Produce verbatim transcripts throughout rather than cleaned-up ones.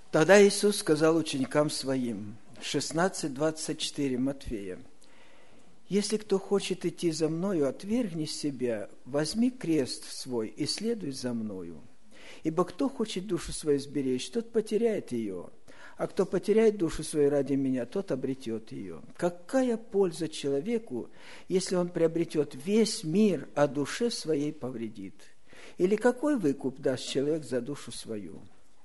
Тогда Иисус сказал ученикам Своим, шестнадцать двадцать четыре Матфея: «Если кто хочет идти за Мною, отвергни себя, возьми крест свой и следуй за Мною. Ибо кто хочет душу свою сберечь, тот потеряет ее, а кто потеряет душу свою ради Меня, тот обретет ее. Какая польза человеку, если он приобретет весь мир, а душе своей повредит? Или какой выкуп даст человек за душу свою?»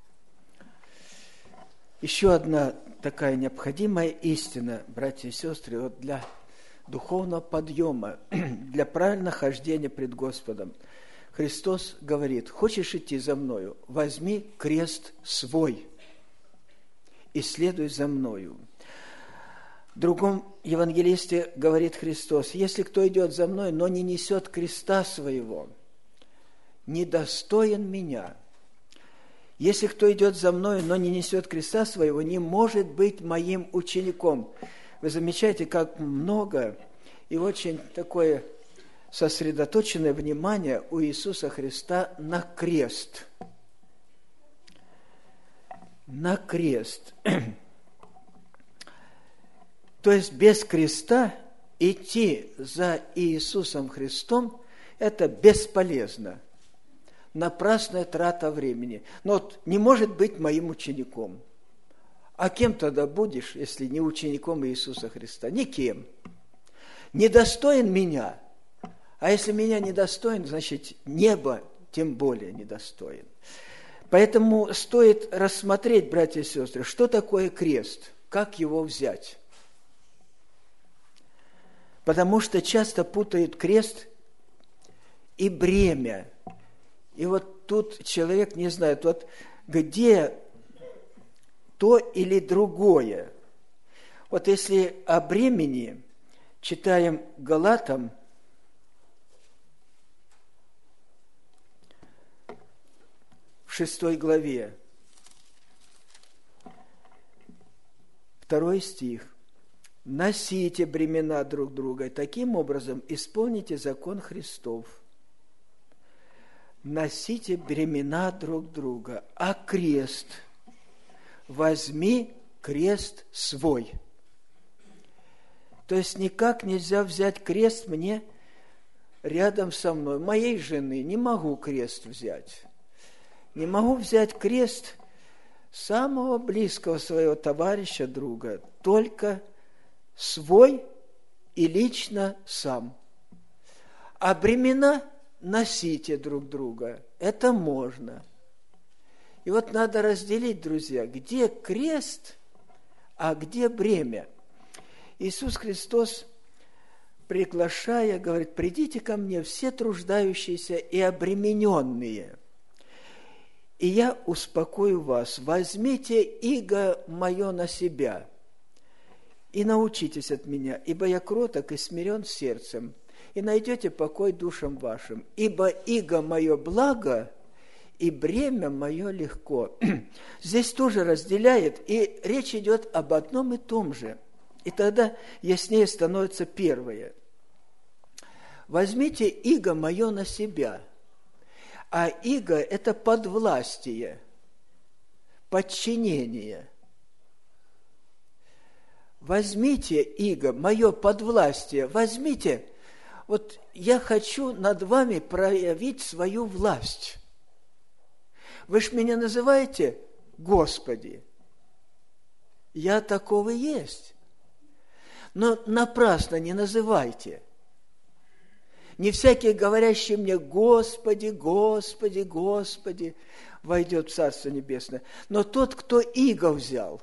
Еще одна такая необходимая истина, братья и сестры, вот для духовного подъема, для правильного хождения пред Господом. Христос говорит: хочешь идти за Мною, возьми крест свой и следуй за Мною. В другом евангелисте говорит Христос: если кто идет за Мной, но не несет креста своего, недостоин Меня. Если кто идет за Мною, но не несет креста своего, не может быть моим учеником. Вы замечаете, как много и очень такое сосредоточенное внимание у Иисуса Христа на крест. На крест. То есть без креста идти за Иисусом Христом – это бесполезно. Напрасная трата времени. Но вот не может быть моим учеником. А кем тогда будешь, если не учеником Иисуса Христа? Никем. Недостоин Меня. А если Меня недостоин, значит, небо тем более недостоин. Поэтому стоит рассмотреть, братья и сестры, что такое крест, как его взять. Потому что часто путают крест и бремя. И вот тут человек не знает, вот где то или другое. Вот если о бремени читаем Галатам, в шестой главе, второй стих: «Носите бремена друг друга, таким образом исполните закон Христов». Носите бремена друг друга, а крест возьми крест свой. То есть никак нельзя взять крест мне рядом со мной. Моей жены не могу крест взять. Не могу взять крест самого близкого своего товарища, друга, только свой и лично сам. А бремена носите друг друга. Это можно. И вот надо разделить, друзья, где крест, а где бремя. Иисус Христос, приглашая, говорит: «Придите ко мне все труждающиеся и обремененные, и я успокою вас. Возьмите иго мое на себя и научитесь от меня, ибо я кроток и смирен сердцем, и найдете покой душам вашим, ибо иго мое благо, и бремя мое легко». Здесь тоже разделяет, и речь идет об одном и том же. И тогда яснее становится первое. Возьмите иго мое на себя. А иго – это подвластие, подчинение. Возьмите иго, мое подвластие, возьмите. Вот я хочу над вами проявить свою власть. Вы ж меня называете Господи. Я такого есть. Но напрасно не называйте. Не всякий, говорящий мне Господи, Господи, Господи, войдет в Царство Небесное. Но тот, кто иго взял.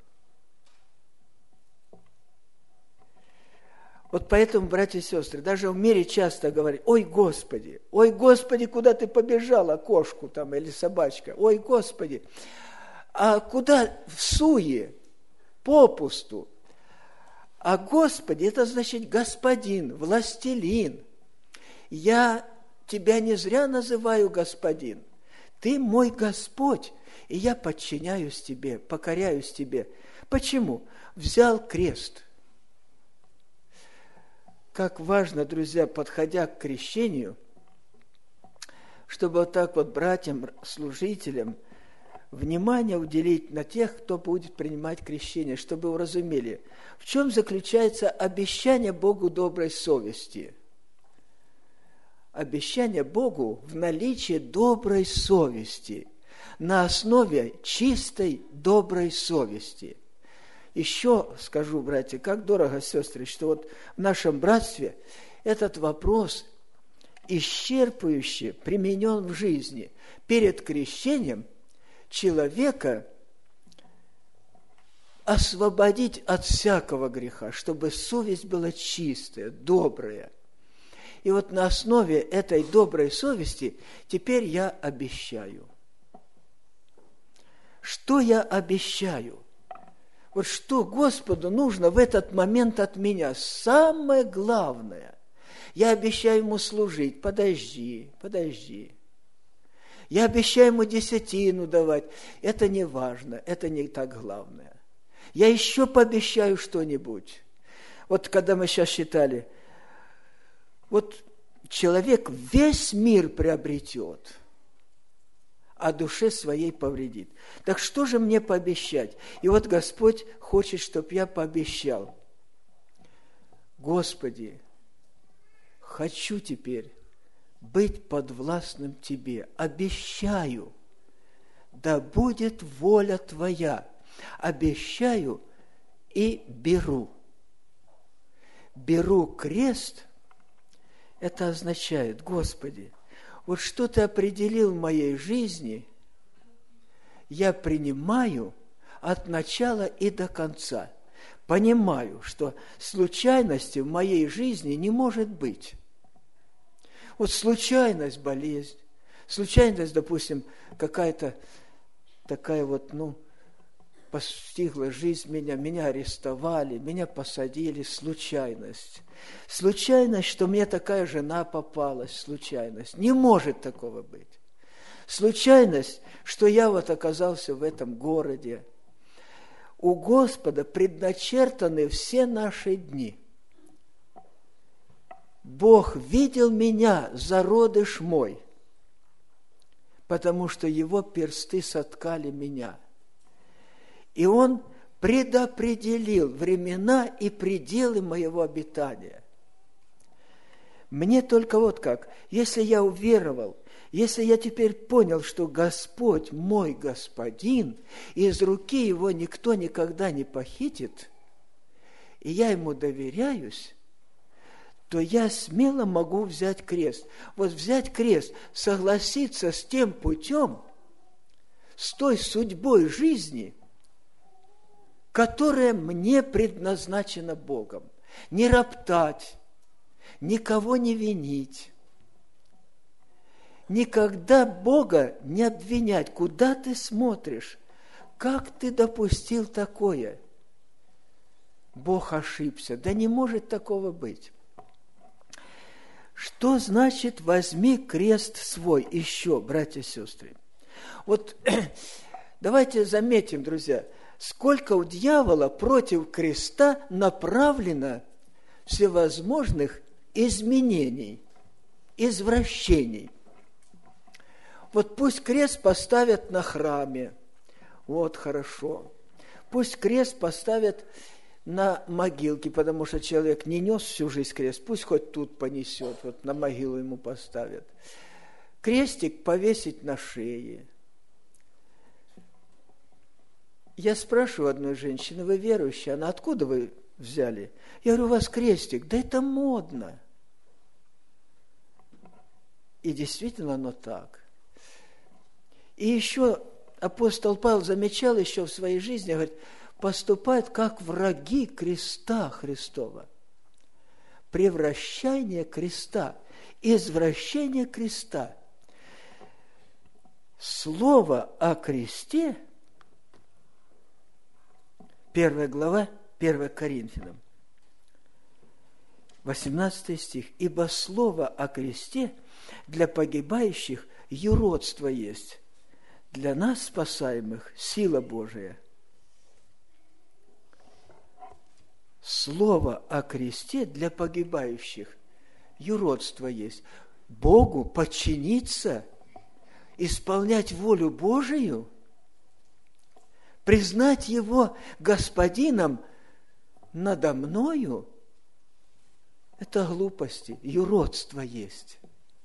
Вот поэтому, братья и сестры, даже в мире часто говорят: ой, Господи, ой, Господи, куда ты побежала, кошку там или собачка, ой, Господи, а куда в суе, попусту? А Господи, это значит Господин, властелин. Я тебя не зря называю Господин. Ты мой Господь, и я подчиняюсь тебе, покоряюсь тебе. Почему? Взял крест. Как важно, друзья, подходя к крещению, чтобы вот так вот братьям, служителям внимание уделить на тех, кто будет принимать крещение, чтобы уразумели, в чем заключается обещание Богу доброй совести. Обещание Богу в наличии доброй совести, на основе чистой доброй совести. Еще скажу, братья, как дорого, сестры, что вот в нашем братстве этот вопрос исчерпывающе применен в жизни. Перед крещением человека освободить от всякого греха, чтобы совесть была чистая, добрая. И вот на основе этой доброй совести теперь я обещаю. Что я обещаю? Вот что Господу нужно в этот момент от меня? Самое главное. Я обещаю Ему служить. Подожди, подожди. Я обещаю Ему десятину давать. Это не важно, это не так главное. Я еще пообещаю что-нибудь. Вот когда мы сейчас считали, вот человек весь мир приобретет, а душе своей повредит. Так что же мне пообещать? И вот Господь хочет, чтобы я пообещал. Господи, хочу теперь быть подвластным Тебе. Обещаю, да будет воля Твоя. Обещаю и беру. Беру крест. Это означает, Господи, вот что Ты определил в моей жизни, я принимаю от начала и до конца. Понимаю, что случайности в моей жизни не может быть. Вот случайность, болезнь, случайность, допустим, какая-то такая вот, ну, постигла жизнь меня, меня арестовали, меня посадили, случайность. Случайность, что мне такая жена попалась, случайность. Не может такого быть. Случайность, что я вот оказался в этом городе. У Господа предначертаны все наши дни. Бог видел меня, зародыш мой, потому что Его персты соткали меня. И Он предопределил времена и пределы моего обитания. Мне только вот как, если я уверовал, если я теперь понял, что Господь мой Господин, и из руки Его никто никогда не похитит, и я Ему доверяюсь, то я смело могу взять крест. Вот взять крест, согласиться с тем путем, с той судьбой жизни, которая мне предназначена Богом. Не роптать, никого не винить, никогда Бога не обвинять. Куда ты смотришь? Как ты допустил такое? Бог ошибся. Да не может такого быть. Что значит «возьми крест свой»? Еще, братья и сестры. Вот давайте заметим, друзья, сколько у дьявола против креста направлено всевозможных изменений, извращений. Вот пусть крест поставят на храме, вот хорошо. Пусть крест поставят на могилке, потому что человек не нес всю жизнь крест, пусть хоть тут понесет, вот на могилу ему поставят. Крестик повесить на шее. Я спрашиваю одной женщины, вы верующая? Она, откуда вы взяли? Я говорю, у вас крестик. Да это модно. И действительно оно так. И еще апостол Павел замечал еще в своей жизни, говорит, поступают как враги креста Христова. Превращение креста, извращение креста. Слово о кресте, первая глава, первое Коринфянам, восемнадцатый стих. «Ибо слово о кресте для погибающих юродство есть, для нас, спасаемых, сила Божия». Слово о кресте для погибающих юродство есть. Богу подчиниться, исполнять волю Божию признать Его Господином надо мною, это глупости, юродство есть.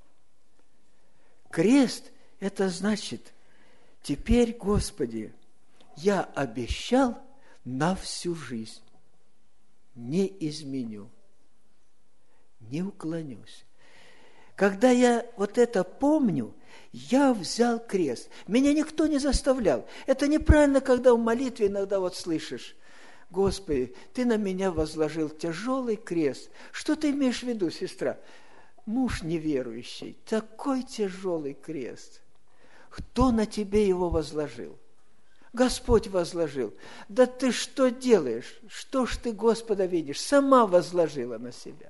Крест – это значит, теперь, Господи, я обещал на всю жизнь, не изменю, не уклонюсь. Когда я вот это помню, я взял крест. Меня никто не заставлял. Это неправильно, когда в молитве иногда вот слышишь: Господи, Ты на меня возложил тяжелый крест. Что ты имеешь в виду, сестра? Муж неверующий, такой тяжелый крест. Кто на тебе его возложил? Господь возложил. Да ты что делаешь? Что ж ты Господа видишь? Сама возложила на себя.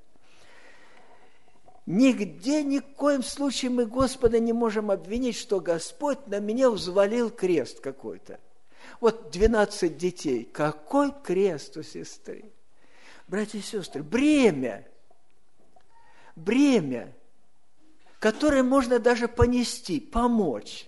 Нигде, ни в коем случае мы Господа не можем обвинить, что Господь на меня взвалил крест какой-то. Вот двенадцать детей. Какой крест у сестры? Братья и сестры, бремя. Бремя, которое можно даже понести, помочь.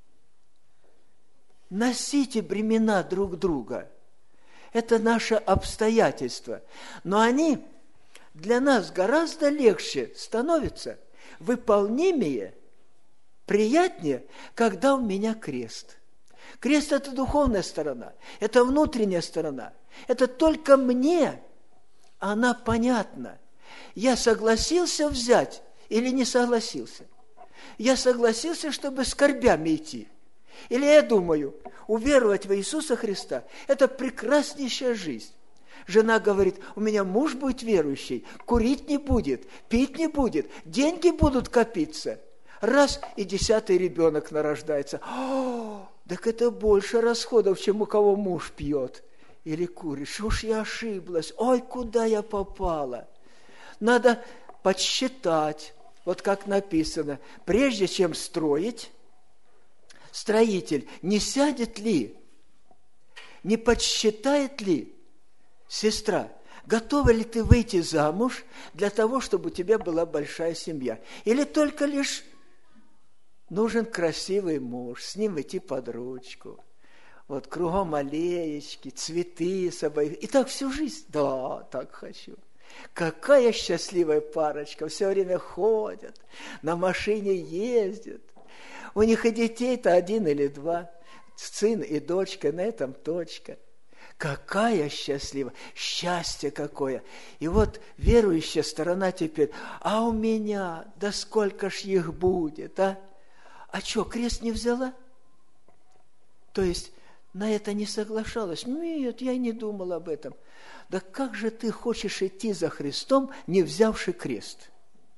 Носите бремена друг друга. Это наше обстоятельство. Но они для нас гораздо легче становятся, выполнимее, приятнее, когда у меня крест. Крест – это духовная сторона, это внутренняя сторона. Это только мне она понятна. Я согласился взять или не согласился? Я согласился, чтобы скорбями идти. Или я думаю, уверовать в Иисуса Христа – это прекраснейшая жизнь. Жена говорит: у меня муж будет верующий, курить не будет, пить не будет, деньги будут копиться. Раз – и десятый ребенок нарождается. О, так это больше расходов, чем у кого муж пьет или курит. Что уж я ошиблась, ой, куда я попала. Надо подсчитать, вот как написано, прежде чем строить, строитель не сядет ли, не подсчитает ли, сестра, готова ли ты выйти замуж для того, чтобы у тебя была большая семья? Или только лишь нужен красивый муж, с ним идти под ручку, вот кругом аллеечки, цветы с обоих, и так всю жизнь? Да, так хочу. Какая счастливая парочка, все время ходят, на машине ездят. У них и детей-то один или два, сын и дочка, на этом точка. Какая счастливая, счастье какое. И вот верующая сторона теперь: а у меня, да сколько ж их будет, а? А что, крест не взяла? То есть на это не соглашалась? Нет, я не думала об этом. Да как же ты хочешь идти за Христом, не взявши крест?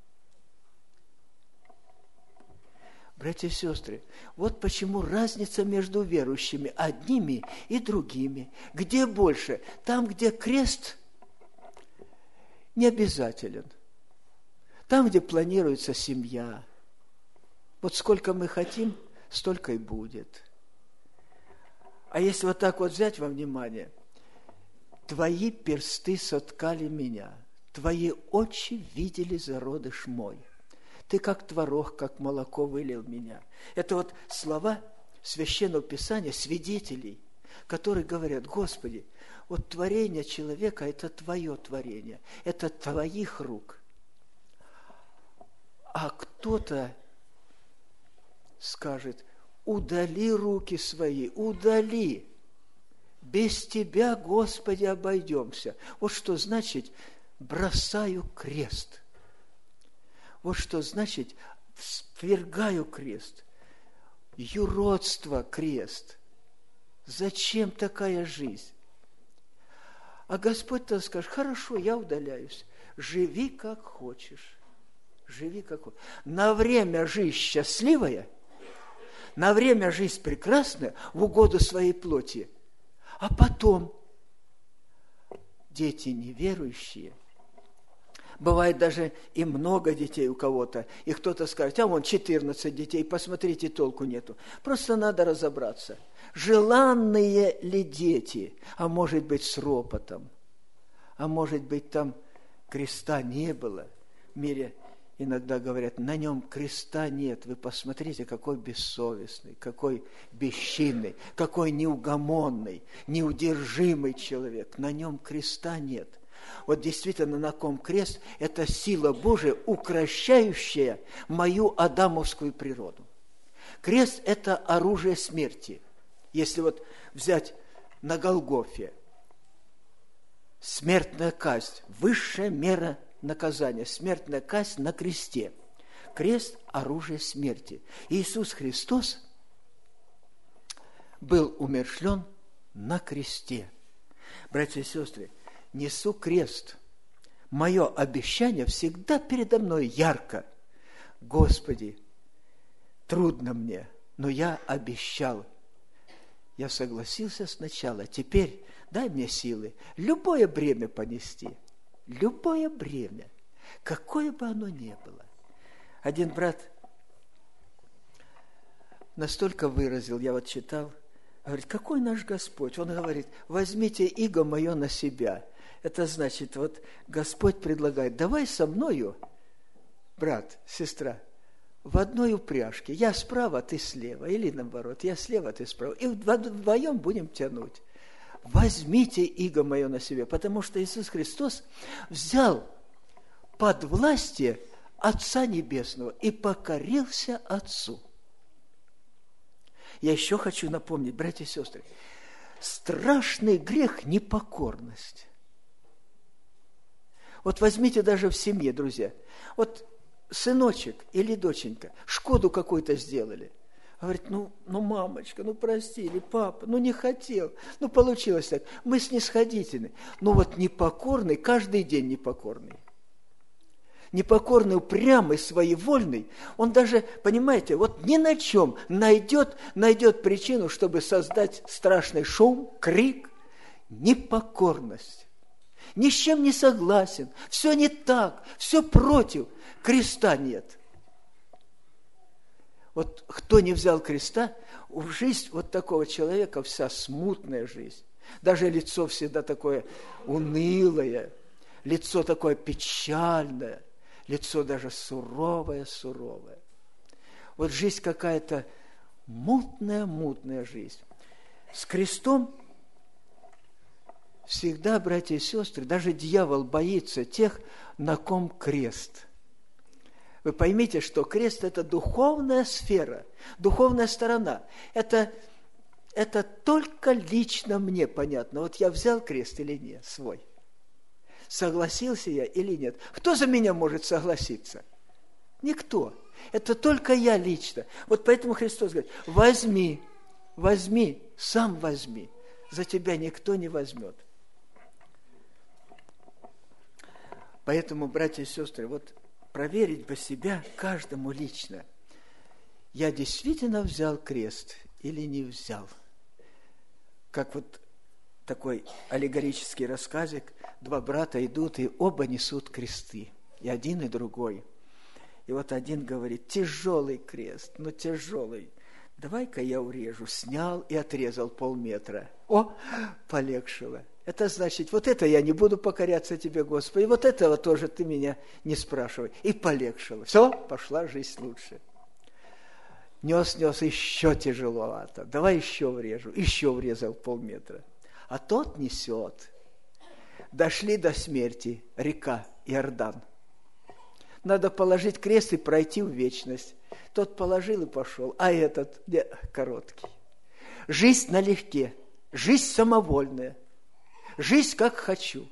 Братья и сестры, вот почему разница между верующими одними и другими. Где больше? Там, где крест не обязателен. Там, где планируется семья. Вот сколько мы хотим, столько и будет. А если вот так вот взять во внимание: твои персты соткали меня, твои очи видели зародыш мой. Ты как творог, как молоко вылил меня. Это вот слова Священного Писания, свидетелей, которые говорят: Господи, вот творение человека – это Твое творение, это Твоих рук. А кто-то скажет: удали руки свои, удали. Без Тебя, Господи, обойдемся. Вот что значит бросаю крест. Вот что значит свергаю крест. Юродство крест. Зачем такая жизнь? А Господь-то скажет: хорошо, я удаляюсь. Живи как хочешь. Живи как хочешь. На время жизнь счастливая, на время жизнь прекрасная, в угоду своей плоти. А потом дети неверующие, бывает даже и много детей у кого-то, и кто-то скажет: а вон четырнадцать детей, посмотрите, толку нету. Просто надо разобраться, желанные ли дети, а может быть с ропотом, а может быть там креста не было в мире. иногда говорят, на нем креста нет. Вы посмотрите, какой бессовестный, какой бесчинный, какой неугомонный, неудержимый человек. На нем креста нет. Вот действительно, на ком крест – это сила Божия, укрощающая мою адамовскую природу. Крест – это оружие смерти. Если вот взять на Голгофе, смертная казнь, высшая мера наказания, смертная казнь на кресте. Крест – оружие смерти. Иисус Христос был умерщвлен на кресте. Братья и сестры, несу крест. Мое обещание всегда передо мной ярко. Господи, трудно мне, но я обещал. Я согласился сначала. Теперь дай мне силы любое бремя понести. Любое бремя, какое бы оно ни было. Один брат настолько выразил, я вот читал, говорит, какой наш Господь? Он говорит, возьмите иго мое на себя. Это значит, вот Господь предлагает, давай со мною, брат, сестра, в одной упряжке. Я справа, ты слева. Или наоборот, я слева, ты справа. И вдвоем будем тянуть. Возьмите иго мое на себя, потому что Иисус Христос взял под властие Отца Небесного и покорился Отцу. Я еще хочу напомнить, братья и сестры, страшный грех – непокорность. Вот возьмите даже в семье, друзья, вот сыночек или доченька Шкоду какую-то сделали. Говорит, ну, ну, мамочка, ну, прости, или папа, ну, не хотел, ну, получилось так. Мы снисходительны. Но вот непокорный, каждый день непокорный. Непокорный, упрямый, своевольный, он даже, понимаете, вот ни на чем найдет, найдет причину, чтобы создать страшный шум, крик, непокорность. Ни с чем не согласен, все не так, все против, креста нет. Вот кто не взял креста, в жизнь вот такого человека вся смутная жизнь. Даже лицо всегда такое унылое, лицо такое печальное, лицо даже суровое-суровое. Вот жизнь какая-то мутная-мутная жизнь. С крестом всегда, братья и сестры, даже дьявол боится тех, на ком крест. Вы поймите, что крест – это духовная сфера, духовная сторона. Это, это только лично мне понятно. Вот я взял крест или нет свой. Согласился я или нет. Кто за меня может согласиться? Никто. Это только я лично. Вот поэтому Христос говорит, возьми, возьми, сам возьми. За тебя никто не возьмет. Поэтому, братья и сестры, вот проверить бы себя каждому лично. Я действительно взял крест или не взял? Как вот такой аллегорический рассказик. Два брата идут, и оба несут кресты. И один, и другой. И вот один говорит, тяжелый крест, ну тяжелый. Давай-ка я урежу. Снял и отрезал полметра. О, полегшило. Это значит, вот это я не буду покоряться тебе, Господи, вот этого тоже ты меня не спрашивай. И полегшило. Все, пошла жизнь лучше. Нес, нес, еще тяжеловато. Давай еще врежу. Еще врезал полметра. А тот несет. Дошли до смерти, река Иордан. Надо положить крест и пройти в вечность. Тот положил и пошел, а этот не, короткий. Жизнь налегке, жизнь самовольная. Жизнь как хочу.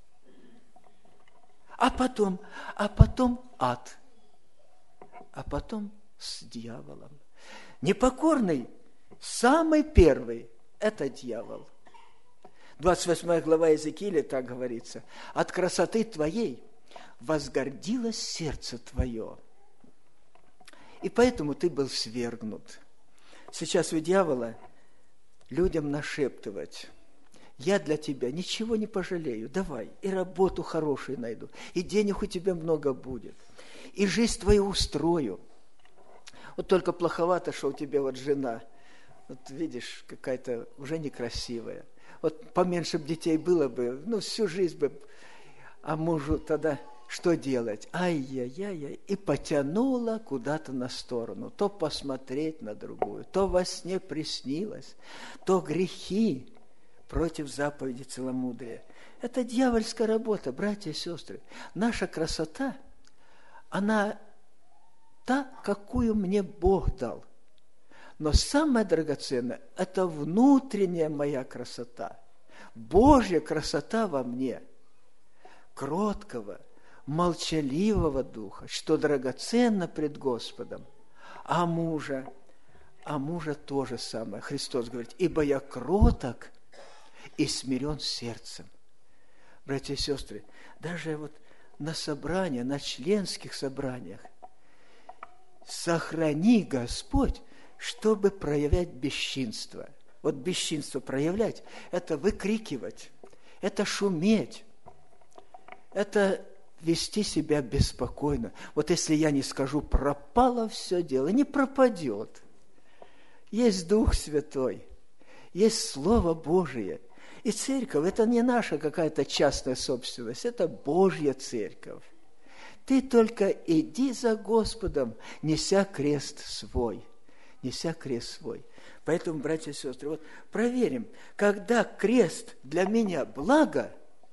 А потом, а потом ад. А потом с дьяволом. Непокорный, самый первый, это дьявол. двадцать восьмая глава Иезекииля так говорится. От красоты твоей возгордилось сердце твое. И поэтому ты был свергнут. Сейчас у дьявола людям нашептывать. Я для тебя ничего не пожалею. Давай, и работу хорошую найду, и денег у тебя много будет, и жизнь твою устрою. Вот только плоховато, что у тебя вот жена, вот видишь, какая-то уже некрасивая. Вот поменьше бы детей было бы, ну, всю жизнь бы, а мужу тогда что делать? Ай-яй-яй-яй. И потянула куда-то на сторону. То посмотреть на другую, то во сне приснилось, то грехи против заповеди целомудрия. Это дьявольская работа, братья и сестры. Наша красота, она та, какую мне Бог дал. Но самое драгоценное – это внутренняя моя красота. Божья красота во мне, кроткого, молчаливого духа, что драгоценно пред Господом. А мужа, а мужа то же самое. Христос говорит, ибо я кроток и смирен сердцем. Братья и сестры, даже вот на собраниях, на членских собраниях, сохрани, Господь, чтобы проявлять бесчинство. Вот бесчинство проявлять – это выкрикивать, это шуметь, это вести себя беспокойно. Вот если я не скажу, пропало все дело, не пропадет. Есть Дух Святой, есть Слово Божие. И церковь – это не наша какая-то частная собственность, это Божья церковь. Ты только иди за Господом, неся крест свой, неся крест свой. Поэтому, братья и сестры, вот проверим, когда крест для меня благо,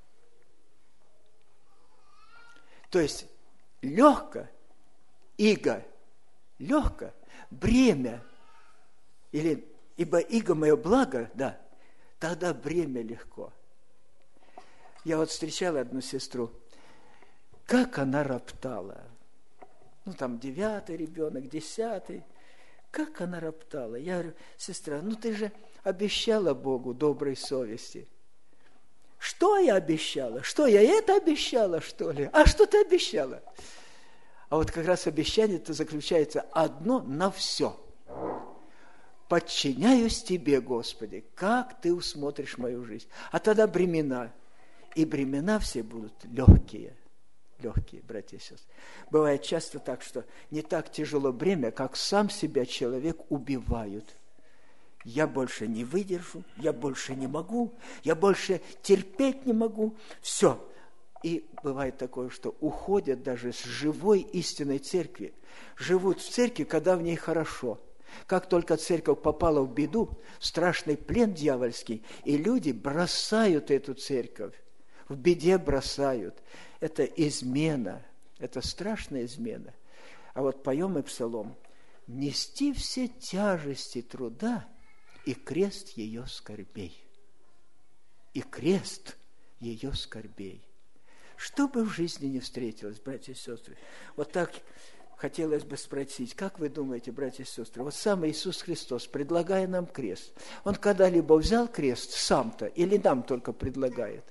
то есть легко, иго, легко, бремя, или ибо иго мое благо, да, тогда бремя легко. Я вот встречал одну сестру, как она роптала. Ну, там девятый ребенок, десятый. Как она роптала. Я говорю, сестра, ну ты же обещала Богу доброй совести. Что я обещала? Что, я это обещала, что ли? А что ты обещала? А вот как раз обещание-то заключается одно на все. Подчиняюсь Тебе, Господи, как Ты усмотришь мою жизнь. А тогда бремена. И бремена все будут легкие. Легкие, братья и сестры. Бывает часто так, что не так тяжело бремя, как сам себя человек убивают. Я больше не выдержу, я больше не могу, я больше терпеть не могу. Все. И бывает такое, что уходят даже с живой истинной церкви. Живут в церкви, когда в ней хорошо. Как только церковь попала в беду, в страшный плен дьявольский, и люди бросают эту церковь. В беде бросают. Это измена. Это страшная измена. А вот поем и псалом. «Нести все тяжести труда и крест ее скорбей». И крест ее скорбей. Что бы в жизни не встретилось, братья и сестры, вот так хотелось бы спросить, как вы думаете, братья и сестры, вот сам Иисус Христос, предлагая нам крест, Он когда-либо взял крест сам-то или нам только предлагает?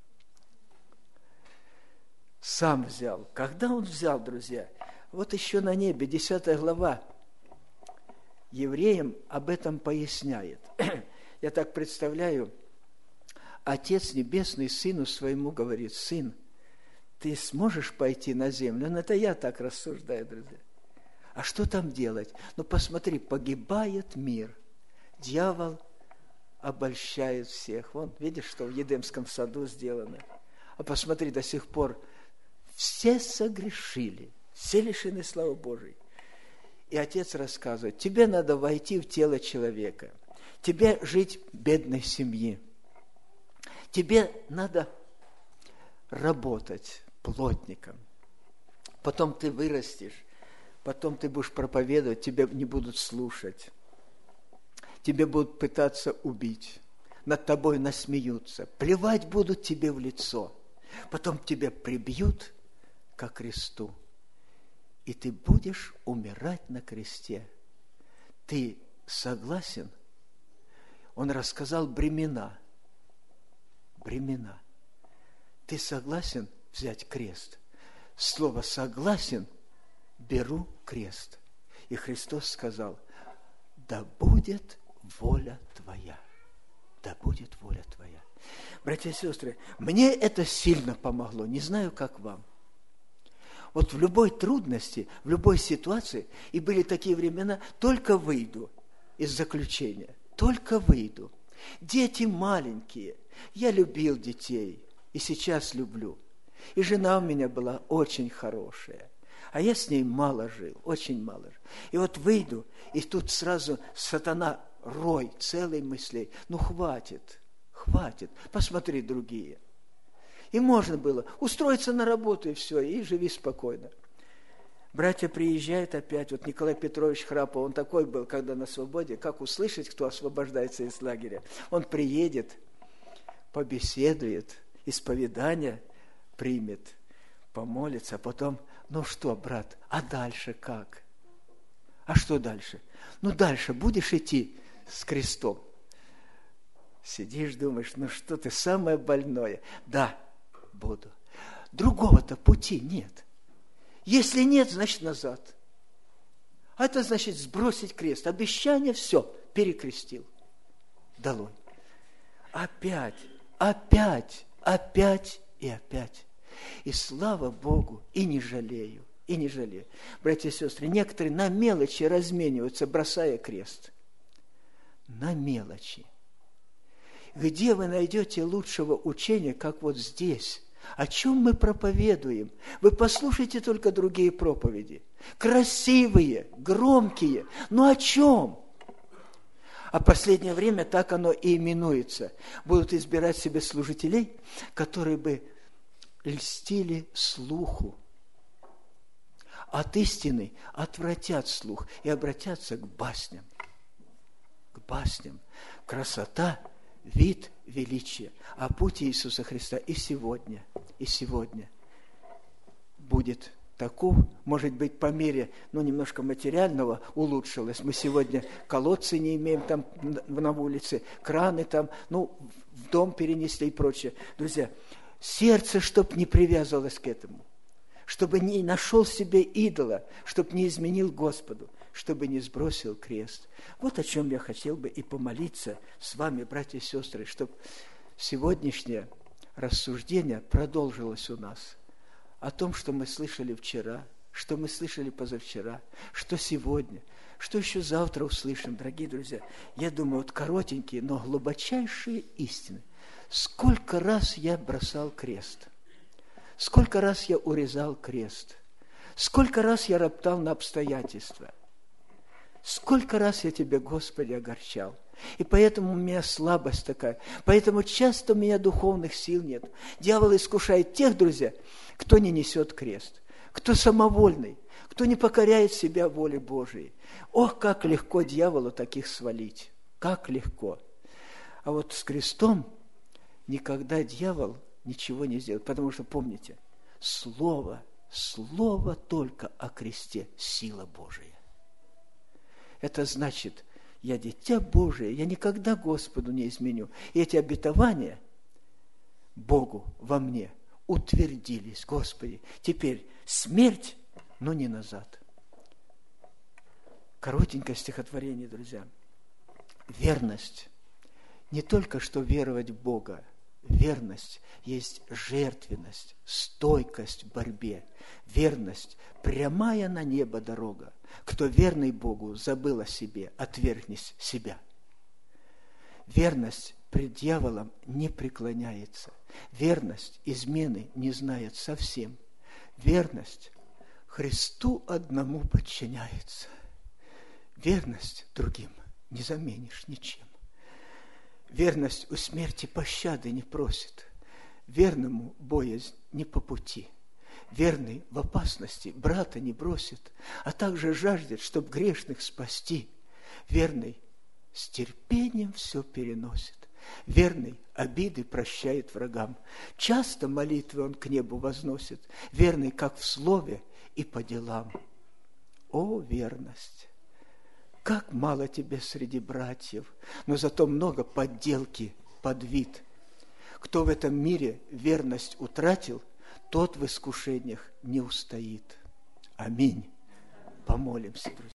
Сам взял. Когда Он взял, друзья? Вот еще на небе, десятая глава, евреям об этом поясняет. Я так представляю, Отец Небесный Сыну Своему говорит: «Сын, ты сможешь пойти на землю?» Ну, это я так рассуждаю, друзья. А что там делать? Ну, посмотри, погибает мир. Дьявол обольщает всех. Вон, видишь, что в Едемском саду сделано? А посмотри, до сих пор все согрешили, все лишены славы Божией. И Отец рассказывает: тебе надо войти в тело человека, тебе жить в бедной семье, тебе надо работать плотником, потом ты вырастешь, потом ты будешь проповедовать, тебя не будут слушать, тебе будут пытаться убить, над тобой насмеются, плевать будут тебе в лицо, потом тебя прибьют ко кресту, и ты будешь умирать на кресте. Ты согласен? Он рассказал бремена. Бремена. Ты согласен взять крест? Слово «согласен» беру крест. И Христос сказал: да будет воля твоя. Да будет воля твоя. Братья и сестры, мне это сильно помогло. Не знаю, как вам. Вот в любой трудности, в любой ситуации, и были такие времена, только выйду из заключения, только выйду. Дети маленькие, я любил детей, и сейчас люблю. И жена у меня была очень хорошая. А я с ней мало жил, очень мало жил. И вот выйду, и тут сразу сатана, рой целый мыслей. Ну, хватит, хватит, посмотри другие. И можно было устроиться на работу, и все, и живи спокойно. Братья приезжают опять, вот Николай Петрович Храпов, он такой был, когда на свободе, как услышать, кто освобождается из лагеря. Он приедет, побеседует, исповедание примет, помолится, а потом, ну что, брат, а дальше как? А что дальше? Ну дальше будешь идти с крестом. Сидишь, думаешь, ну что ты, самое больное. Да, буду. Другого-то пути нет. Если нет, значит назад. А это значит сбросить крест. Обещание, все, перекрестил. Долой. Опять, опять, опять и опять. И слава Богу, и не жалею, и не жалею. Братья и сестры, некоторые на мелочи размениваются, бросая крест. На мелочи. Где вы найдете лучшего учения, как вот здесь? О чем мы проповедуем? Вы послушайте только другие проповеди. Красивые, громкие. Но о чем? А в последнее время так оно и именуется. Будут избирать себе служителей, которые бы льстили слуху. От истины отвратят слух и обратятся к басням. К басням. Красота, вид, величие. А путь Иисуса Христа и сегодня, и сегодня будет таков, может быть, по мере, ну, немножко материального улучшилось. Мы сегодня колодцы не имеем там на улице, краны там, ну, в дом перенесли и прочее. Друзья, сердце, чтоб не привязывалось к этому, чтобы не нашел себе идола, чтоб не изменил Господу, чтобы не сбросил крест. Вот о чем я хотел бы и помолиться с вами, братья и сестры, чтобы сегодняшнее рассуждение продолжилось у нас. О том, что мы слышали вчера, что мы слышали позавчера, что сегодня, что еще завтра услышим, дорогие друзья. Я думаю, вот коротенькие, но глубочайшие истины. Сколько раз я бросал крест, сколько раз я урезал крест, сколько раз я роптал на обстоятельства, сколько раз я Тебя, Господи, огорчал. И поэтому у меня слабость такая, поэтому часто у меня духовных сил нет. Дьявол искушает тех, друзья, кто не несет крест, кто самовольный, кто не покоряет себя воле Божией. Ох, как легко дьяволу таких свалить, как легко. А вот с крестом никогда дьявол ничего не сделает, потому что, помните, слово, слово только о кресте – сила Божия. Это значит, я дитя Божие, я никогда Господу не изменю. И эти обетования Богу во мне утвердились. Господи, теперь смерть, но не назад. Коротенькое стихотворение, друзья. Верность. Не только что веровать в Бога. Верность есть жертвенность, стойкость в борьбе. Верность – прямая на небо дорога. Кто верный Богу, забыл о себе, отвергнись себя. Верность пред дьяволом не преклоняется. Верность измены не знает совсем. Верность Христу одному подчиняется. Верность другим не заменишь ничем. Верность у смерти пощады не просит. Верному боязнь не по пути. Верный в опасности брата не бросит, а также жаждет, чтоб грешных спасти. Верный с терпением все переносит. Верный обиды прощает врагам. Часто молитвы он к небу возносит. Верный как в слове и по делам. О, верность! Как мало тебе среди братьев, но зато много подделки под вид. Кто в этом мире верность утратил, тот в искушениях не устоит. Аминь. Помолимся, друзья.